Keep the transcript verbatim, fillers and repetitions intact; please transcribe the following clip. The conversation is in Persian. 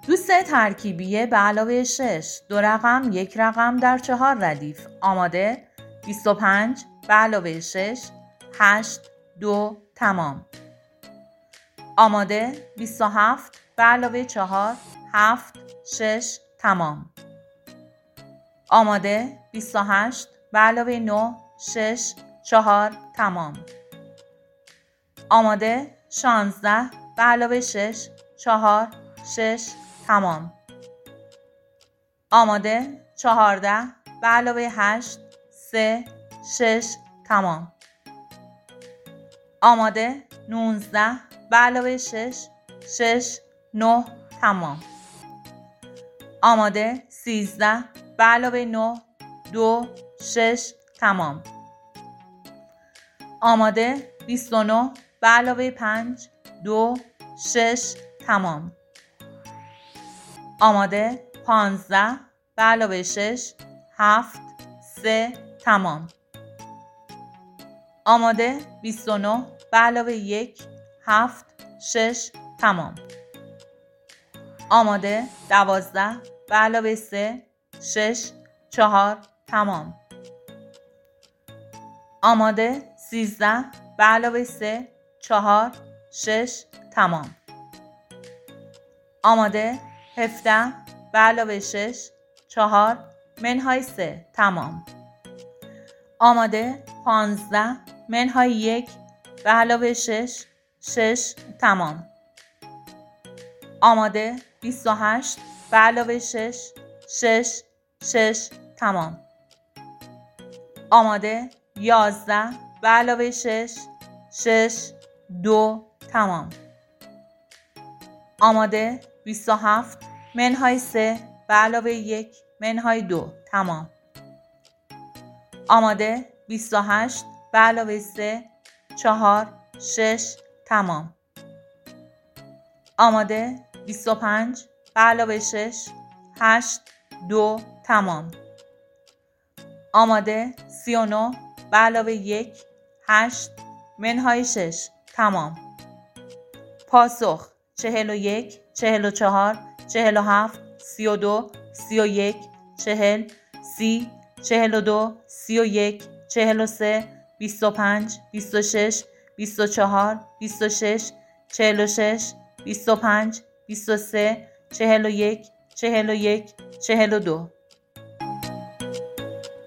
دوست ترکیبیه به علاوه شش، دو رقم، یک رقم در چهار ردیف. آماده؟ بیست و پنج به علاوه شش، هشت، دو، تمام. آماده؟ بیست و هفت به علاوه چهار، هفت، شش، تمام. آماده؟ بیست و هشت به علاوه نه، شش، چهار، تمام. آماده؟ شانزده به علاوه شش، چهار، شش، تمام. آماده؟ چهارده به علاوه هشت، سه، شش، تمام. آماده؟ نوزده به علاوه شش، شش، نه، تمام. آماده؟ سیزده به علاوه نه، دو، شش، تمام. آماده؟ بیست و نه به علاوه پنج، دو، شش، تمام. آماده؟ پانزده به علاوه شش، هفت، سه، تمام. آماده؟ بیست و نه به علاوه یک، هفت، شش، تمام. آماده؟ دوازده به علاوه سه، شش، چهار، تمام. آماده؟ سیزده به علاوه سه، چهار، شش، تمام. آماده؟ هفده به علاوه شش، چهار، منهای سه، تمام. آماده؟ پانزده منهای یک به علاوه شش، شش، تمام. آماده؟ بیست و هشت به علاوه شش، شش، شش، تمام. آماده؟ یازده به علاوه شش، شش، دو، تمام. آماده؟ بیست و هفت منهای سه به علاوه یک منهای دو، تمام. آماده؟ بیست و هشت به علاوه سه، چهار، شش، تمام. آماده؟ بیست و پنج به علاوه شش، هشت، دو، تمام. آماده؟ سی و نه به علاوه یک، هشت، منهای شش، تمام. پاسخ: چهل و یک، چهل و چهار، چهل و هفت، سی و دو، سی و یک، چهل، سی، چهل و دو، سی و یک، چهل و سه، بیست و پنج، بیست و شش، بیست و چهار، بیست و شش، چهل و شش، بیست و پنج، بیست و سه، چهل و یک، چهل و یک، چهل و دو.